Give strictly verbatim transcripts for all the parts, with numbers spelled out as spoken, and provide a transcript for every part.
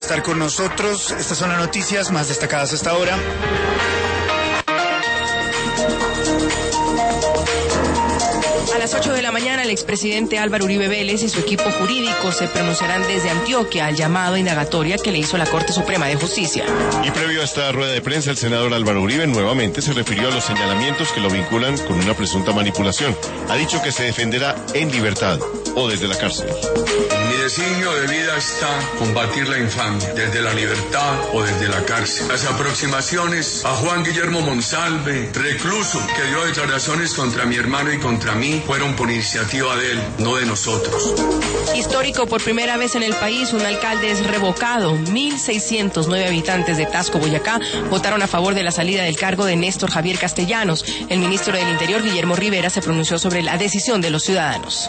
Estar con nosotros. Estas son las noticias más destacadas hasta ahora. A las ocho de la mañana, el expresidente Álvaro Uribe Vélez y su equipo jurídico se pronunciarán desde Antioquia al llamado a indagatoria que le hizo la Corte Suprema de Justicia. Y previo a esta rueda de prensa, el senador Álvaro Uribe nuevamente se refirió a los señalamientos que lo vinculan con una presunta manipulación. Ha dicho que se defenderá en libertad o desde la cárcel. Mi designio de vida está combatir la infamia desde la libertad o desde la cárcel. Las aproximaciones a Juan Guillermo Monsalve, recluso, que dio declaraciones contra mi hermano y contra mí, fueron por iniciativa de él, no de nosotros. Histórico, por primera vez en el país, un alcalde es revocado. mil seiscientos nueve habitantes de Tasco, Boyacá, votaron a favor de la salida del cargo de Néstor Javier Castellanos. El ministro del Interior, Guillermo Rivera, se pronunció sobre la decisión de los ciudadanos.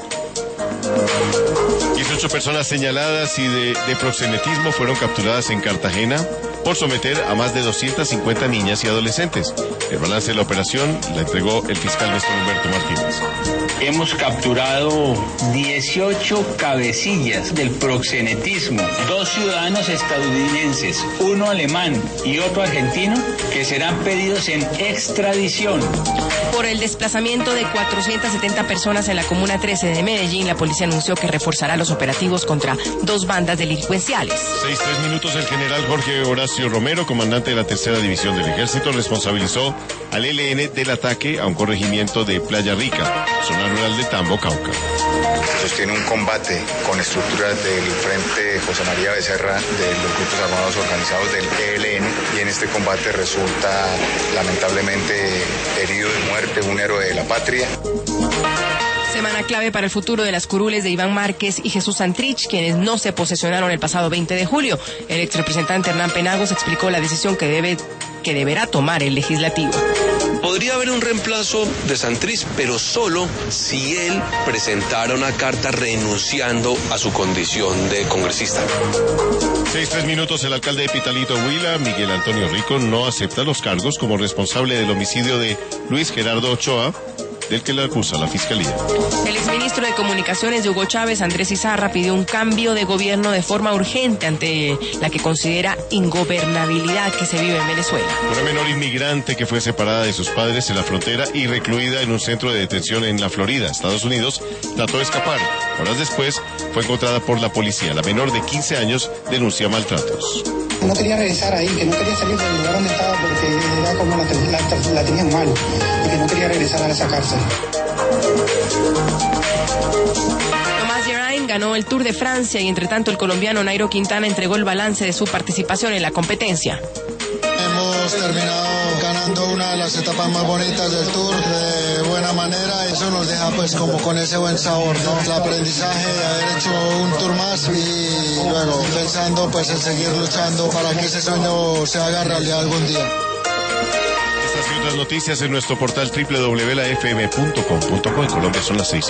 dieciocho personas señaladas y de, de proxenetismo fueron capturadas en Cartagena por someter a más de doscientas cincuenta niñas y adolescentes. El balance de la operación la entregó el fiscal Néstor Humberto Martínez. Hemos capturado dieciocho cabecillas del proxenetismo, dos ciudadanos estadounidenses, uno alemán y otro argentino, que serán pedidos en extradición. Por el desplazamiento de cuatrocientas setenta personas en la Comuna trece de Medellín, la policía anunció que reforzará los operativos contra dos bandas delincuenciales. Seis, tres minutos, el general Jorge Horacio Romero, comandante de la tercera división del ejército, responsabilizó al E L N del ataque a un corregimiento de Playa Rica, zona rural de Tambo, Cauca. Se sostiene un combate con estructuras del Frente José María Becerra, de los grupos armados organizados del E L N, y en este combate resulta lamentablemente herido de muerte un héroe de la patria. Semana clave para el futuro de las curules de Iván Márquez y Jesús Santrich, quienes no se posesionaron el pasado veinte de julio. El exrepresentante Hernán Penagos explicó la decisión que debe que deberá tomar el legislativo. Podría haber un reemplazo de Santrich, pero solo si él presentara una carta renunciando a su condición de congresista. Seis, tres minutos, el alcalde de Pitalito, Huila, Miguel Antonio Rico, no acepta los cargos como responsable del homicidio de Luis Gerardo Ochoa, del que le acusa la Fiscalía. El exministro de Comunicaciones de Hugo Chávez, Andrés Izarra, pidió un cambio de gobierno de forma urgente ante la que considera ingobernabilidad que se vive en Venezuela. Una menor inmigrante que fue separada de sus padres en la frontera y recluida en un centro de detención en la Florida, Estados Unidos, trató de escapar. Horas después fue encontrada por la policía. La menor de quince años denuncia maltratos. No quería regresar ahí, que no quería salir del lugar donde estaba porque era como la, la, la tenían mal y que no quería regresar a esa cárcel. Tomás Geraint ganó el Tour de Francia y entre tanto el colombiano Nairo Quintana entregó el balance de su participación en la competencia. Hemos terminado ganando una de las etapas más bonitas del Tour de buena manera. Eso nos deja pues como con ese buen sabor, ¿no? El aprendizaje de haber hecho un Tour más y luego pensando pues en seguir luchando para que ese sueño se haga realidad algún día. Estas y otras noticias en nuestro portal doble u doble u doble u punto la f m punto com punto co. En Colombia son las seis.